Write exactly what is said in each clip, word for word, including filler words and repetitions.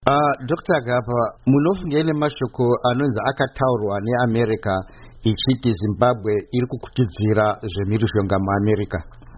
Uh, Doctor Gapa, munofungele mashoko anonzi akataurwa neAmerica ichiti Zimbabwe iri kukutidzira zvemhirizhonga muAmerica.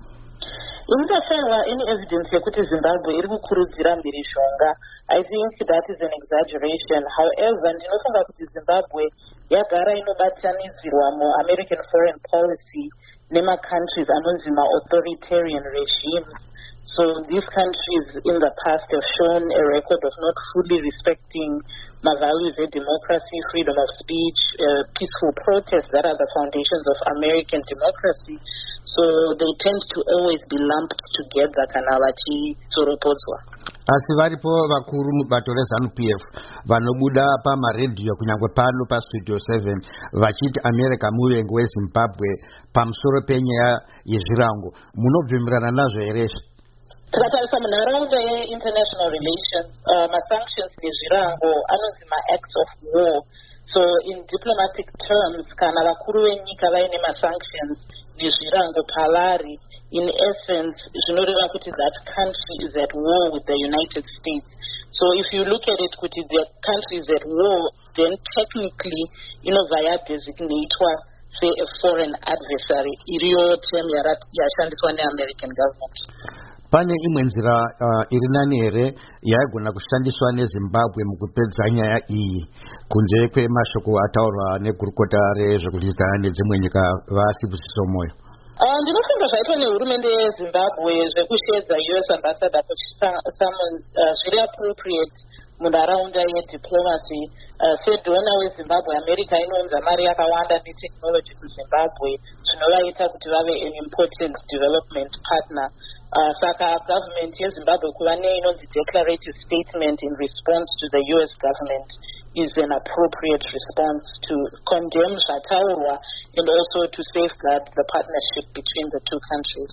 Unotaura any evidence yekuti Zimbabwe iri kukurudzira mhirizhonga. I think that is an exaggeration. However, ndinofunga kuti Zimbabwe yagara inobatanidzirwa muAmerican foreign policy nema countries anonzi ma-authoritarian regimes. So these countries in the past have shown a record of not fully respecting my values of democracy, freedom of speech, uh, peaceful protests that are the foundations of American democracy. So they tend to always be lumped together kana vachitoropodzwa. Asi varipo vakuru mubato reZANU-P F vanobuda pamaredhiyo kunyangwe pano paStudio seven vachiti America muvengi weZimbabwe pamusoro penyaya yezvirango. Munobvumirana nazvo here? Tikatarisa munharaunda ye-international relations, uh, ma-sanctions nezvirango anonzi ma-acts of war. So in diplomatic terms, kana vakuru venyika vaine ma-sanctions nezvirango pavari, in essence, zvinoreva kuti that country is at war with the United States. So if you look at it, kuti the country is at war, then technically, inobva yadesignatewa say a foreign adversary. Iriyo term yashandiswa ne-American government. Pane imwe nzira uh, iri nani here yaigona kushandiswa neZimbabwe mukupedza nyaya iyi kunze kwemashoko ataurwa negurukota rezvekudzidza nedzimwe nyika vasibusiso moyo? Uh, ndinofunga zvaitwa nehurumende yeZimbabwe zvekushedza U S ambassador summons uh, zviri appropriate munharaunda yediplomacy. Uh, sedona weZimbabwe, America inounza mari yakawanda netechnology kuZimbabwe zvinovaita kuti vave an important development partner. Uh, saka government yeZimbabwe kuva neinonzi declarative statement in response to the U S government is an appropriate response to condemn zvataurwa and also to safeguard the partnership between the two countries.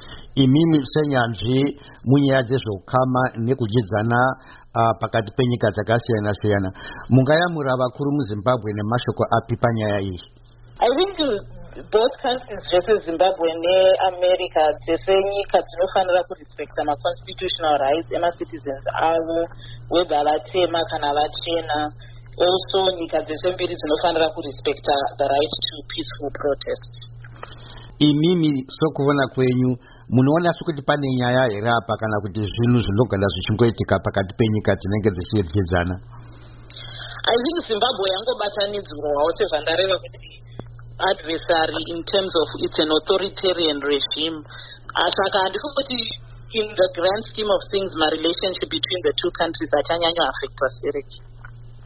Imimi senyanzvi munyaya dzezveukama nekudzidzana uh, pakati penyika dzakasiyana siyana, mungayamura vakuru muZimbabwe nemashoko api panyaya iyi? I think both countries, zvese Zimbabwe neAmerica, dzese nyika dzinofanira kurespecta ma-constitutional rights ema-citizens avo, whether vatema kana vachena. Also, nyika dzese mbiri dzinofanira kurespecta the right to peaceful protest. Imimi sokuona kwenyu munoona sokuti pane nyaya here apa kana kuti zvinhu zvinogara zvichingoitika pakati penyika dzinenge dzichiryidzana? I think Zimbabwe yangobatanidzirwawo sezvandareva kuti adversary in terms of it's an authoritarian regime. Asaka handifungoti in the grand scheme of things, my relationship between the two countries achanyanya affectwa seriously.